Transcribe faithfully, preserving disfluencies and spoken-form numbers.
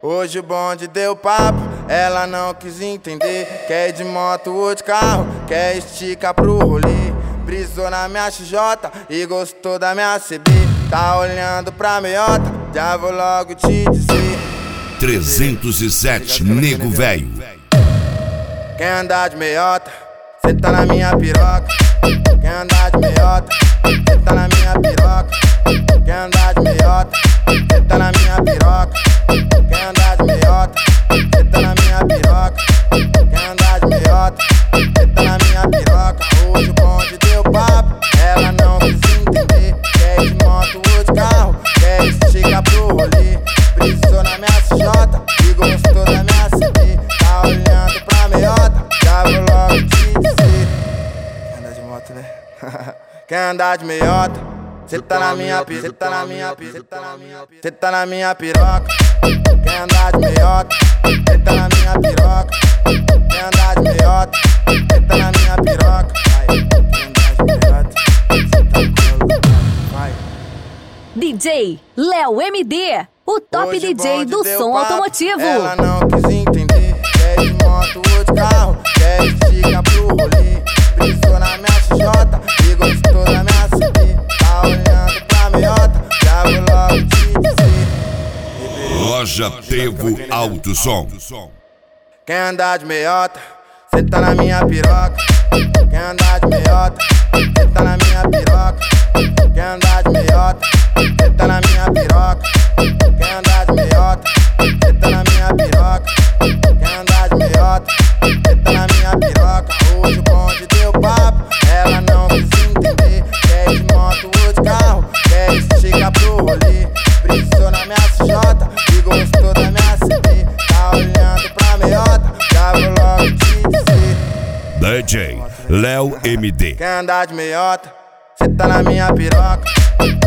Hoje o bonde deu papo, ela não quis entender. Quer ir de moto ou de carro, quer esticar pro rolê. Brisou na minha X J e gostou da minha C B. Tá olhando pra meiota, já vou logo te dizer. trezentos e sete, nego velho. Quer andar de meiota, cê tá na minha piroca. Quer andar de meiota, cê tá na minha piroca. Quer andar de meiota, cê tá na minha piroca. Quer andar de meiota, cê tá na minha piroca. Quer andar de meiota, cê tá na minha piroca. Hoje o bonde deu papo, ela não quis entender. Quer ir de moto ou de carro, quer esticar pro rolê. Brisou na minha C J e gostou da minha C B. Tá olhando pra meiota, já vou logo te dizer. Quer andar de moto, né? Quer andar de meiota, cê tá na minha piroca, cê tá na minha piroca, cê tá na minha piroca, cê tá na minha piroca. Quer andar de meiota, cê tá na minha piroca. Quer andar de meiota, cê tá na minha piroca. Vai, quer andar de meiota, cê tá no colo. Vai. D J Léo M D, o top Hoje D J do som papo, automotivo. Ela não quis entender. Quer de moto ou de carro, quer esticar pro rolê. Brisou na minha X J e gostou da minha C B. Tá olhando pra meiota, já vou logo te dizer. Loja Tevo Alto Som. Quer andar de meiota, cê tá na minha piroca. Quer andar de meiota, cê tá na minha piroca. Quer andar de meiota, cê tá na minha piroca. Quer andar de meiota, cê tá na minha piroca. Quer andar de meiota, cê tá na minha piroca. Hoje o bonde deu papo, ela não quis entender. Quer ir de moto ou de carro, quer esticar pro rolê. Brisou na minha C J e gostou da minha C B. Tá olhando pra meiota, já vou logo te dizer. D J Léo M D. Quer andar de meiota, cê tá na minha piroca.